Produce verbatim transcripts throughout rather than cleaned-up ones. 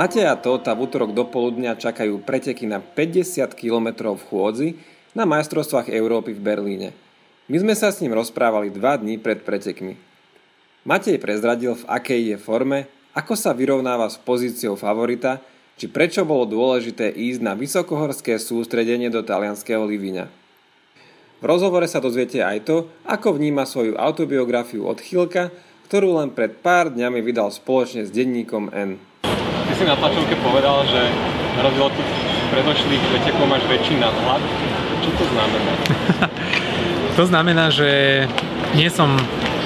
Mateja a Tóta v útorok do poludnia čakajú preteky na päťdesiat kilometrov v chôdzi na majstrovstvách Európy v Berlíne. My sme sa s ním rozprávali dva dní pred pretekmi. Matej prezradil, v akej je forme, ako sa vyrovnáva s pozíciou favorita, či prečo bolo dôležité ísť na vysokohorské sústredenie do talianskeho Livíňa. V rozhovore sa dozviete aj to, ako vníma svoju autobiografiu od Chilka, ktorú len pred pár dňami vydal spoločne s denníkom N. Ty si na tlačovke povedal, že na rozdiel od predošlých pretekov máš väčší nadhľad. Čo to znamená? To znamená, že nie som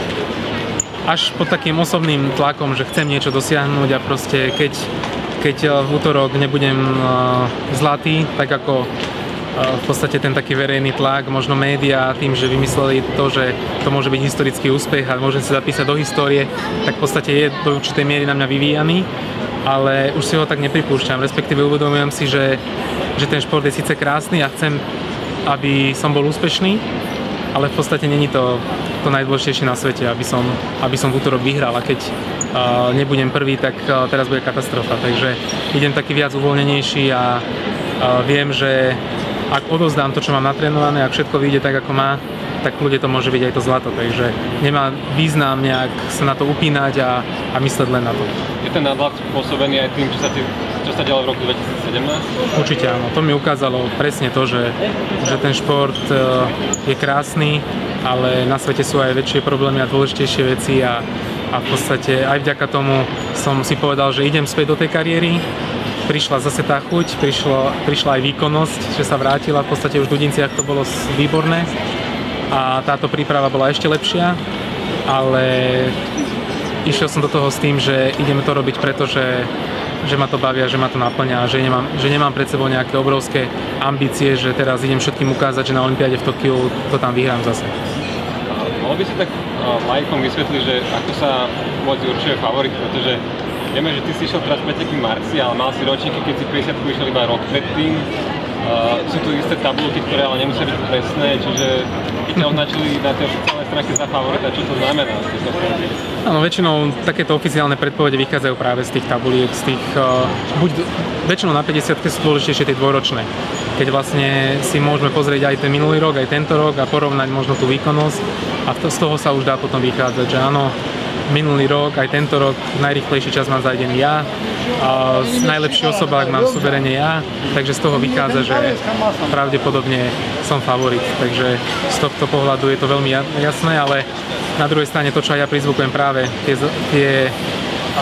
až pod takým osobným tlakom, že chcem niečo dosiahnuť a proste keď, keď v útorok nebudem zlatý, tak ako v podstate ten taký verejný tlak, možno médiá tým, že vymysleli to, že to môže byť historický úspech a môžem sa zapísať do histórie, tak v podstate je do určitej miery na mňa vyvíjaný, ale už si ho tak nepripúšťam, respektíve uvedomujem si, že, že ten šport je síce krásny a chcem, aby som bol úspešný, ale v podstate není to to najdôležitejšie na svete, aby som, aby som v útorok vyhral a keď uh, nebudem prvý, tak uh, teraz bude katastrofa, takže idem taký viac uvoľnenejší a uh, viem, že ak odovzdám to, čo mám natrénované, ak všetko vyjde tak, ako má, tak ľudia to môže byť aj to zlato, takže nemá význam nejak sa na to upínať a, a mysleť len na to. Je ten nadhľad spôsobený aj tým, čo sa, ti, čo sa dialo v roku dvetisícsedemnásť? Určite áno, to mi ukázalo presne to, že, že ten šport je krásny, ale na svete sú aj väčšie problémy a dôležitejšie veci a, a v podstate aj vďaka tomu som si povedal, že idem späť do tej kariéry. Prišla zase tá chuť, prišlo, prišla aj výkonnosť, že sa vrátila, v podstate už v Dudinciach to bolo výborné a táto príprava bola ešte lepšia, ale išiel som do toho s tým, že ideme to robiť preto, že, že ma to bavia, že ma to naplňa, že nemám, že nemám pred sebou nejaké obrovské ambície, že teraz idem všetkým ukázať, že na olympiáde v Tokiu to tam vyhrám zase. Mohol by si tak lajkom vysvetliť, že ako sa vôbec určuje favorit, pretože vieme, že ty si išiel teraz preteky v marci, ale mal si ročníky, keď si päťdesiatku išiel iba rok predtým. Uh, sú tu isté tabulky, ktoré ale nemusia byť presné, čiže keď ťa označili na tej oficiálnej stránke za favorita, čo to znamená? Áno, väčšinou takéto oficiálne predpovede vychádzajú práve z tých tabuliek, z tých, uh, buď väčšinou na päťdesiatke sú dôležitejšie tie dvojročné, keď vlastne si môžeme pozrieť aj ten minulý rok, aj tento rok a porovnať možno tú výkonnosť a to, z toho sa už dá potom vychádzať, že áno, minulý rok, aj tento rok najrýchlejší čas mám zajdený ja, a najlepší osobák mám suverene ja, takže z toho vychádza, že pravdepodobne som favorit, takže z tohto pohľadu je to veľmi jasné, ale na druhej strane to, čo aj ja prizvukujem práve tie, tie a,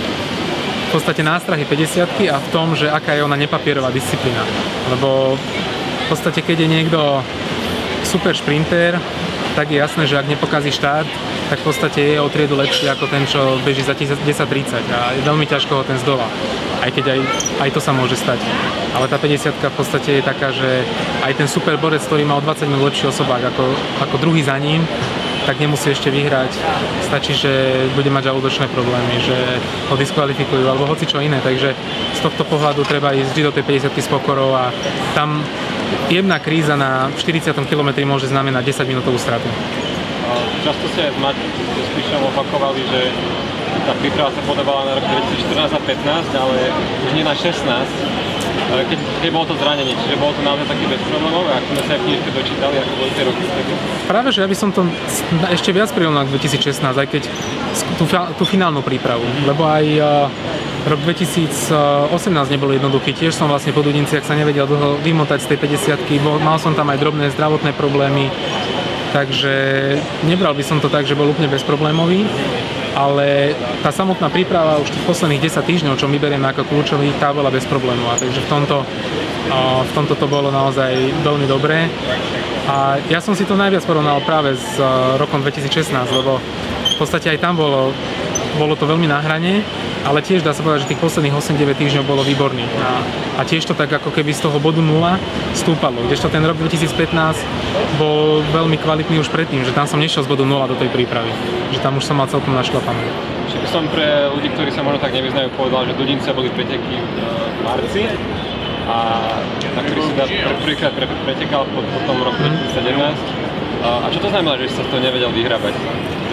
v podstate nástrahy päťdesiatky a v tom, že aká je ona nepapierová disciplína, lebo v podstate keď je niekto super šprinter, tak je jasné, že ak nepokazí štart, tak v podstate je o triedu lepší ako ten, čo beží za desať tridsať a je veľmi ťažko ho ten zdolá. Aj keď aj, aj to sa môže stať. Ale tá päťdesiatka v podstate je taká, že aj ten superborec, ktorý má o dvadsať minút lepší osobák ako, ako druhý za ním, tak nemusí ešte vyhrať. Stačí, že bude mať žalúdočné problémy, že ho diskvalifikujú alebo hoci čo iné. Takže z tohto pohľadu treba ísť vždy do tej päťdesiatky s pokorou a tam jemná kríza na štyridsiatom kilometri môže znamenať desaťminútovú stratu. Často si aj s Maťom Spišom opakovali, že tá príprava sa podobala na rok dvetisícštrnásť a pätnásť, ale už nie na šestnásť, keď, keď bolo to zranenie, čiže bolo to naozaj také bezproblémové, ako sme sa aj v knižke dočítali, ako boli tie roky. Práve, že ja by som to ešte viac prirovnal k dvetisícšestnásť, aj keď tú, tú finálnu prípravu, lebo aj rok dvetisícosemnásť nebol jednoduchý, tiež som vlastne po Dudinciach sa nevedel dlho vymotať z tej päťdesiatky, mal som tam aj drobné zdravotné problémy, takže nebral by som to tak, že bol úplne bezproblémový, ale tá samotná príprava už tých posledných desať týždňov, čo my berieme ako kľúčový, tá bola bezproblémová, takže v tomto, v tomto to bolo naozaj veľmi dobré a ja som si to najviac porovnal práve s rokom dvetisícšestnásť, lebo v podstate aj tam bolo, bolo to veľmi na hrane, ale tiež dá sa povedať, že tých posledných osem deväť týždňov bolo výborných a, a tiež to tak ako keby z toho bodu nula stúpalo, kdežto ten rok dvetisícpätnásť bol veľmi kvalitný už predtým, že tam som nešiel z bodu nula do tej prípravy, že tam už som mal celkom našlapané. Čiže by som pre ľudí, ktorí sa možno tak nevyznajú, povedal, že Dudince boli preteky v marci a na ktorý si prvýkrát pre, pretekal po, po tom roku dvetisícsedemnásť. A čo to znamená, že si sa z toho nevedel vyhrabať?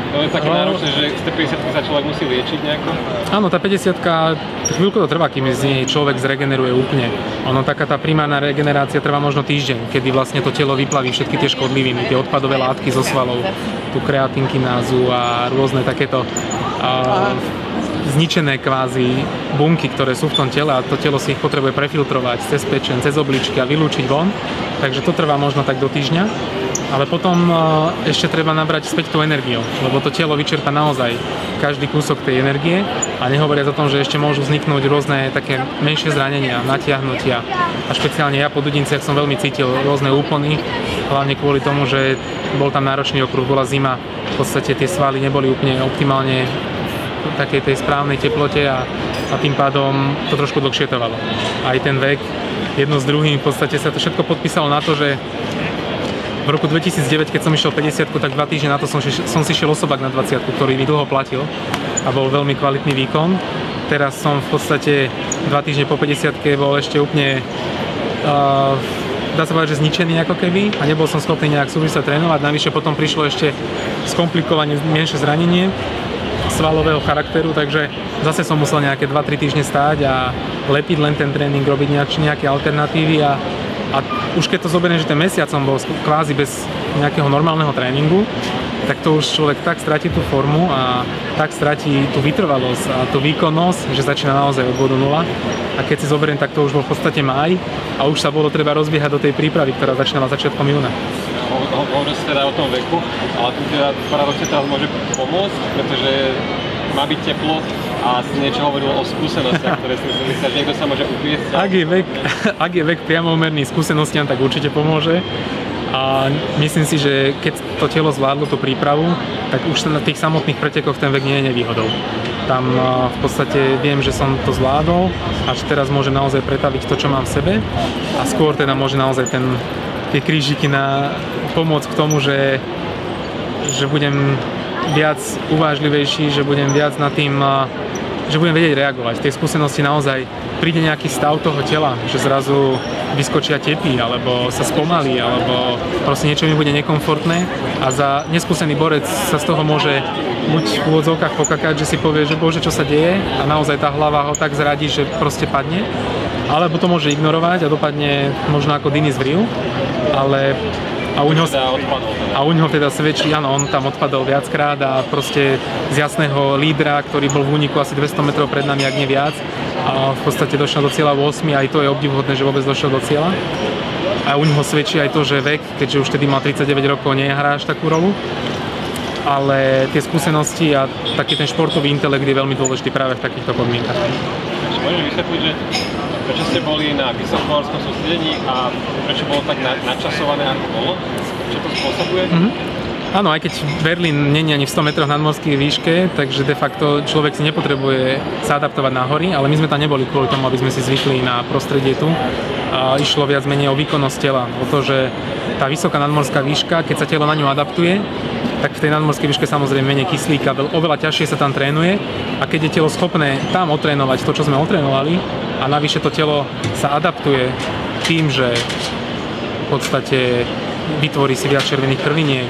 To je také náročné, že z tej päťdesiatky sa človek musí liečiť nejako? Áno, tá päťdesiatka, chvíľku to trvá, kým z nej človek zregeneruje úplne. Ono, taká tá primárna regenerácia trvá možno týždeň, kedy vlastne to telo vyplaví všetky tie škodliviny, tie odpadové látky zo svalov, tú kreatinkinázu a rôzne takéto a, zničené kvázi bunky, ktoré sú v tom tele a to telo si ich potrebuje prefiltrovať cez pečen, cez obličky a vylúčiť von. Takže to trvá možno tak do týždňa. Ale potom ešte treba nabrať späť tú energiu, lebo to telo vyčerpá naozaj každý kúsok tej energie a nehovoriac o tom, že ešte môžu vzniknúť rôzne také menšie zranenia, natiahnutia a špeciálne ja po Dudinciach som veľmi cítil rôzne úpony, hlavne kvôli tomu, že bol tam náročný okruh, bola zima, v podstate tie svaly neboli úplne optimálne v takej tej správnej teplote a, a tým pádom to trošku dlhšie trvalo. Aj ten vek, jedno s druhým, v podstate sa to všetko podpísalo na to, že v roku dvetisícdeväť, keď som išiel päťdesiatku, tak dva týždne na to som, som si šiel osobák na dvadsiatku, ktorý mi dlho platil a bol veľmi kvalitný výkon. Teraz som v podstate dva týždne po päťdesiatke bol ešte úplne, uh, dá sa povedať, že zničený ako keby a nebol som schopný nejak súvisle trénovať. Navyše potom prišlo ešte skomplikovanie, menšie zranenie svalového charakteru, takže zase som musel nejaké dva tri týždne stáť a lepiť len ten tréning, robiť nejaké alternatívy a A už keď to zoberiem, že ten mesiac som bol kvázi bez nejakého normálneho tréningu, tak to už človek tak stratí tú formu a tak stratí tú vytrvalosť a tú výkonnosť, že začína naozaj od bodu nula. A keď si zoberiem, tak to už bol v podstate máj a už sa bolo treba rozbiehať do tej prípravy, ktorá začínala začiatkom júna. Hovoril si teda o tom veku, ale tu teda paradoxne teraz môže pomôcť, pretože má byť teplo a si niečo hovoril o skúsenostiach, ktoré si myslíš, že niekto sa môže upiesť. Ak je vek, ak je vek priamomerný skúsenostiam, tak určite pomôže. A myslím si, že keď to telo zvládlo tú prípravu, tak už na tých samotných pretekoch ten vek nie je nevýhodou. Tam v podstate viem, že som to zvládol a že teraz môže naozaj pretaviť to, čo mám v sebe a skôr teda môže naozaj ten, tie krížiky na pomôcť k tomu, že, že budem viac uvážlivejší, že budem viac nad tým, že budem vedieť reagovať. V tej skúsenosti naozaj príde nejaký stav toho tela, že zrazu vyskočia tepy, alebo sa spomalí, alebo proste niečo mi bude nekomfortné a za neskúsený borec sa z toho môže buď v úvodzovkách pokakať, že si povie, že bože, čo sa deje a naozaj tá hlava ho tak zradí, že proste padne, alebo to môže ignorovať a dopadne možno ako Denis Vriel, ale A u, ňoho, a u ňoho teda svedčí, áno, on tam odpadol viackrát a proste z jasného lídra, ktorý bol v úniku asi dvesto metrov pred nami, ak nie viac. A v podstate došiel do cieľa v ôsmich, aj to je obdivuhodné, že vôbec došiel do cieľa. A u ňoho svedčí aj to, že vek, keďže už tedy mal tridsaťdeväť rokov, nehrá až takú rolu. Ale tie skúsenosti a taký ten športový intelekt je veľmi dôležitý práve v takýchto podmienkach. Môžeš vysvetliť, že prečo ste boli na vysokohorskom sústredení a prečo bolo tak načasované, ako bolo? Čo to spôsobuje? Mm-hmm. Áno, aj keď Berlín nie je ani v sto metroch nadmorskej výške, takže de facto človek si nepotrebuje sa adaptovať na hory, ale my sme tam neboli kvôli tomu, aby sme si zvykli na prostredie tu. A išlo viac menej o výkonnosť tela, o to, že tá vysoká nadmorská výška, keď sa telo na ňu adaptuje, tak v tej nadmorskej výške samozrejme menej kyslíka, oveľa ťažšie sa tam trénuje a keď je telo schopné tam otrénovať to, čo sme otrénovali a navyše to telo sa adaptuje tým, že v podstate vytvorí si viac červených krviniek,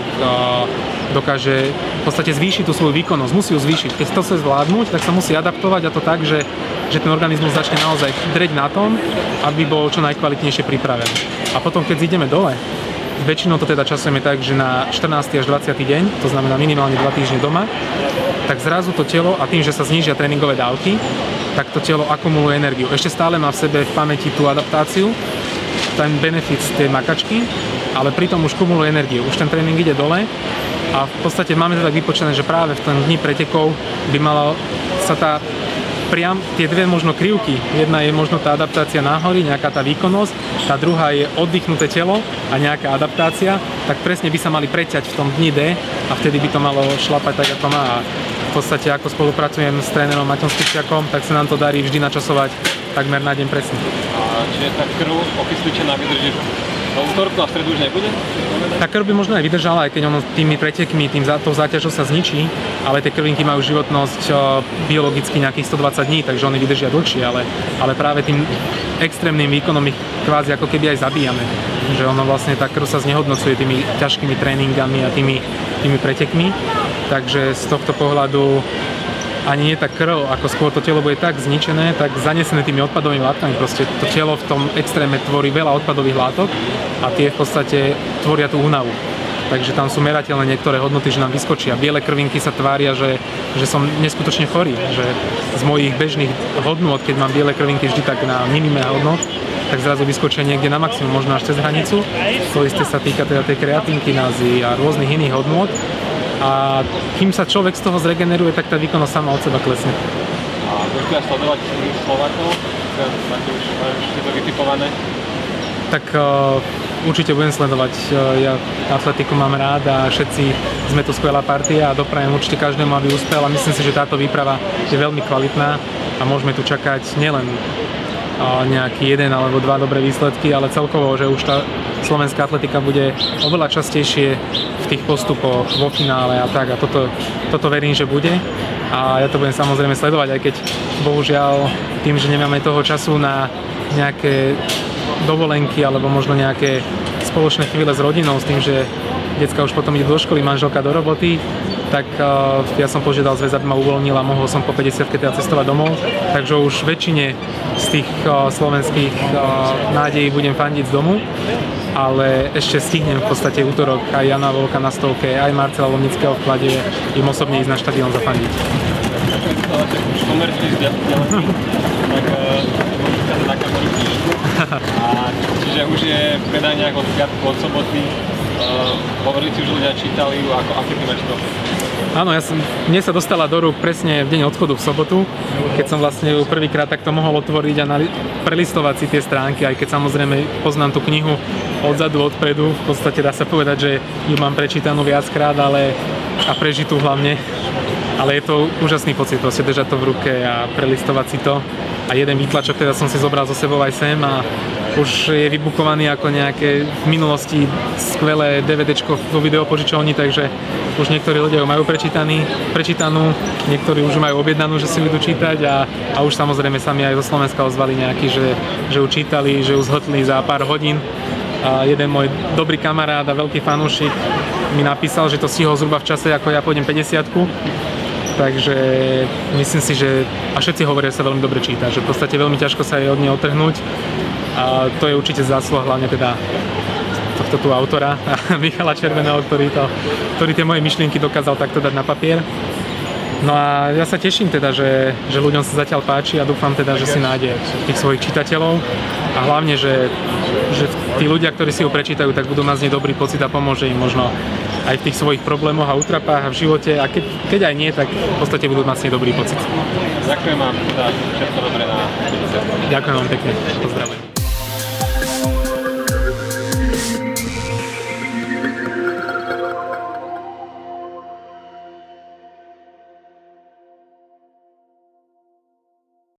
dokáže v podstate zvýšiť tú svoju výkonnosť, musí ju zvýšiť. Keď to chce zvládnuť, tak sa musí adaptovať a to tak, že, že ten organizmus začne naozaj dreť na tom, aby bol čo najkvalitnejšie pripravený. A potom, keď ideme dole, väčšinou to teda časujeme tak, že na štrnásty až dvadsiaty deň, to znamená minimálne dva týždne doma, tak zrazu to telo a tým, že sa znížia tréningové dávky, tak to telo akumuluje energiu. Ešte stále má v sebe v pamäti tú adaptáciu, ten benefit z tej makačky, ale pritom už kumuluje energiu. Už ten tréning ide dole a v podstate máme to tak vypočítané, že práve v tom dni pretekov by mala sa tá priam tie dve možno krivky. Jedna je možno tá adaptácia na hory, nejaká tá výkonnosť, tá druhá je oddychnuté telo a nejaká adaptácia, tak presne by sa mali preťať v tom dni D a vtedy by to malo šlapať tak, ako má. A v podstate, ako spolupracujem s trénerom Maťom Skičiakom, tak sa nám to darí vždy načasovať takmer na deň presne. A čiže tá krv okysličená vydrží do útorku a v stredu už nebude? Tá krv by možno aj vydržala, aj keď ono tými pretekmi, tým za, tou záťažou sa zničí, ale tie krvinky majú životnosť uh, biologicky nejakých stodvadsať dní, takže oni vydržia dlhšie, ale, ale práve tým extrémnym výkonom ich kvázi ako keby aj zabíjame. Že ono vlastne tá krv sa znehodnocuje tými ťažkými tréningami a tými, tými pretekmi. takže z tohto pohľadu ani nie tak krv, ako skôr to telo bude tak zničené, tak zanesené tými odpadovými látkami. Proste to telo v tom extréme tvorí veľa odpadových látok a tie v podstate tvoria tú únavu. Takže tam sú merateľné niektoré hodnoty, že nám vyskočia. Biele krvinky sa tvária, že, že som neskutočne chorý. Že z mojich bežných hodnôt, keď mám biele krvinky vždy tak na minime hodnot, tak zrazu vyskočia niekde na maximum, možno až cez hranicu. To isté sa týka teda tej kreatinkinázy a rôznych iných hodnôt. A kým sa človek z toho zregeneruje, tak tá výkonnosť sama od seba klesne. A budeš teda sledovať Slovákov? Máte už to vytipované? Tak uh, určite budem sledovať. Uh, ja atletiku mám rád a všetci sme tu skvelá partia a doprajem určite každému, aby uspel. A myslím si, že táto výprava je veľmi kvalitná a môžeme tu čakať nielen uh, nejaký jeden alebo dva dobré výsledky, ale celkovo, že už tá slovenská atletika bude oveľa častejšie v tých postupoch, vo finále a tak. A toto, toto verím, že bude. A ja to budem samozrejme sledovať, aj keď bohužiaľ tým, že nemáme toho času na nejaké dovolenky alebo možno nejaké spoločné chvíle s rodinou s tým, že decka už potom idú do školy, manželka do roboty, tak uh, ja som požiadal zväz, aby ma uvoľnil a mohol som po päťdesiatke teda cestovať domov. Takže už väčšine z tých uh, slovenských uh, nádejí budem fandiť z domu, ale ešte stihnem v podstate útorok aj Jana Volka na stovke, aj Marcela Lomnického v klade im osobne ísť na štadión zafandiť. Už komerčne vzdelaný, tak sa taká cítiš. A čiže už je v predaniach od piatku, od soboty. Uh, hovorili si už ľudia, čítali, ako, aké ty máš to? Áno, ja som, mne sa dostala do rúk presne v deň odchodu v sobotu, keď som vlastne ju prvýkrát takto mohol otvoriť a nali- prelistovať si tie stránky, aj keď samozrejme poznám tú knihu odzadu, odpredu, v podstate dá sa povedať, že ju mám prečítanú viackrát, ale a prežitú hlavne. Ale je to úžasný pocit, proste držať to v ruke a prelistovať si to. A jeden výtlačok teda som si zobral so sebou aj sem a už je vybukovaný ako nejaké v minulosti skvelé DVDčko vo videopožičovni, takže už niektorí ľudia ju majú prečítaný, prečítanú, niektorí už majú objednanú, že si ju idú čítať a, a už samozrejme sa mi aj zo Slovenska ozvali nejakí, že, že ju čítali, že ju zhltli za pár hodín. A jeden môj dobrý kamarát a veľký fanúšik mi napísal, že to stihol zhruba v čase, ako ja pôjdem päťdesiatku. Takže myslím si, že a všetci hovoria, že sa veľmi dobre číta, že v podstate veľmi ťažko sa jej od nej otrhnúť a to je určite zásluha hlavne teda tohto tu autora Michala Červeného, ktorý, to, ktorý tie moje myšlienky dokázal takto dať na papier. No a ja sa teším teda, že, že ľuďom sa zatiaľ páči a dúfam teda, že si nájde tých svojich čitateľov a hlavne, že, že tí ľudia, ktorí si ju prečítajú, tak budú mať z nej dobrý pocit a pomôže im možno aj v tých svojich problémoch a útrapách a v živote a keď, keď aj nie, tak v podstate budú mať s nej dobrý pocit. Ďakujem vám za všetko dobré na... Ďakujem vám pekne, pozdravujem.